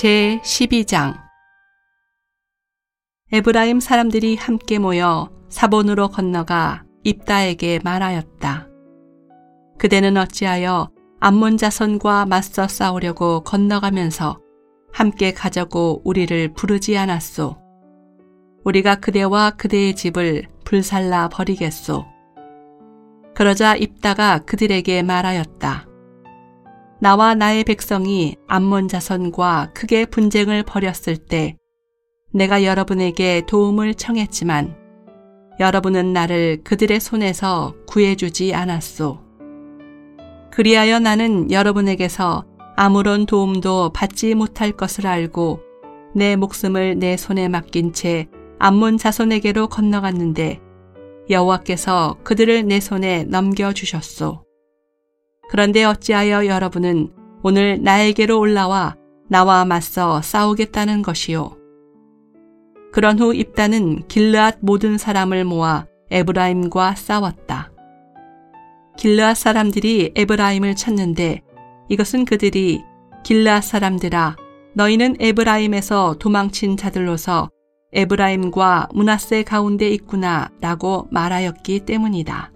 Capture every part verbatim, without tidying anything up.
제십이 장. 에브라임 사람들이 함께 모여 사본으로 건너가 입다에게 말하였다. 그대는 어찌하여 암몬 자손과 맞서 싸우려고 건너가면서 함께 가자고 우리를 부르지 않았소. 우리가 그대와 그대의 집을 불살라 버리겠소. 그러자 입다가 그들에게 말하였다. 나와 나의 백성이 암몬 자손과 크게 분쟁을 벌였을 때 내가 여러분에게 도움을 청했지만 여러분은 나를 그들의 손에서 구해주지 않았소. 그리하여 나는 여러분에게서 아무런 도움도 받지 못할 것을 알고 내 목숨을 내 손에 맡긴 채 암몬 자손에게로 건너갔는데 여호와께서 그들을 내 손에 넘겨주셨소. 그런데 어찌하여 여러분은 오늘 나에게로 올라와 나와 맞서 싸우겠다는 것이요. 그런 후 입다는 길르앗 모든 사람을 모아 에브라임과 싸웠다. 길르앗 사람들이 에브라임을 쳤는데 이것은 그들이 길르앗 사람들아 너희는 에브라임에서 도망친 자들로서 에브라임과 므낫세 가운데 있구나 라고 말하였기 때문이다.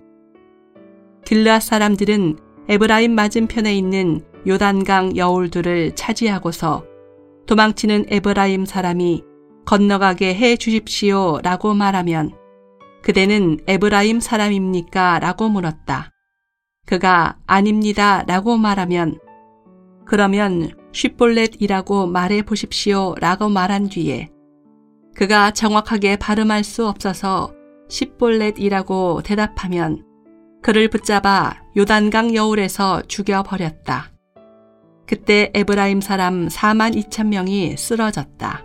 길르앗 사람들은 에브라임 맞은편에 있는 요단강 여울들을 차지하고서 도망치는 에브라임 사람이 건너가게 해 주십시오 라고 말하면 그대는 에브라임 사람입니까? 라고 물었다. 그가 아닙니다 라고 말하면 그러면 쉿볼렛이라고 말해 보십시오 라고 말한 뒤에 그가 정확하게 발음할 수 없어서 십볼렛이라고 대답하면 그를 붙잡아 요단강 여울에서 죽여버렸다. 그때 에브라임 사람 사만 이천 명이 쓰러졌다.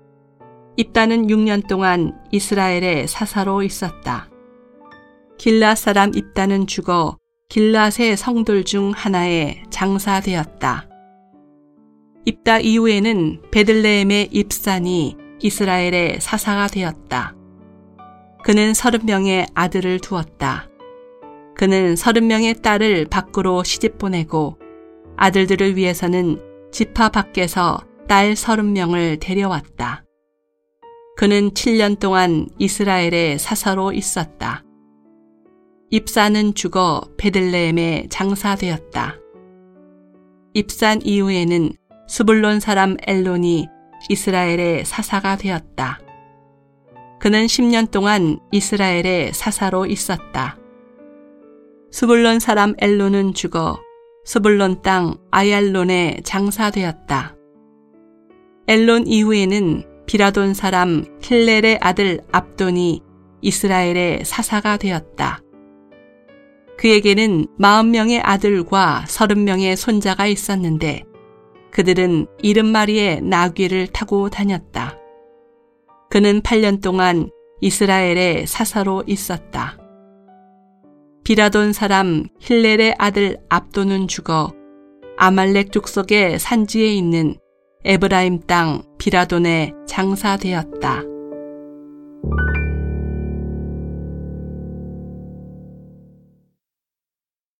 입다는 육 년 동안 이스라엘의 사사로 있었다. 길르앗 사람 입다는 죽어 길르앗의 성들 중 하나에 장사되었다. 입다 이후에는 베들레헴의 입산이 이스라엘의 사사가 되었다. 그는 서른 명의 아들을 두었다. 그는 서른 명의 딸을 밖으로 시집 보내고 아들들을 위해서는 지파 밖에서 딸 서른 명을 데려왔다. 그는 칠 년 동안 이스라엘의 사사로 있었다. 입산은 죽어 베들레헴에 장사되었다. 입산 이후에는 스불론 사람 엘론이 이스라엘의 사사가 되었다. 그는 십 년 동안 이스라엘의 사사로 있었다. 스불론 사람 엘론은 죽어 스불론 땅 아얄론에 장사되었다. 엘론 이후에는 비라돈 사람 킬렐의 아들 압돈이 이스라엘의 사사가 되었다. 그에게는 마흔 명의 아들과 서른 명의 손자가 있었는데 그들은 일흔 마리의 나귀를 타고 다녔다. 그는 팔 년 동안 이스라엘의 사사로 있었다. 비라돈 사람 힐렐의 아들 압돈은 죽어 아말렉 족속의 산지에 있는 에브라임 땅 비라돈에 장사되었다.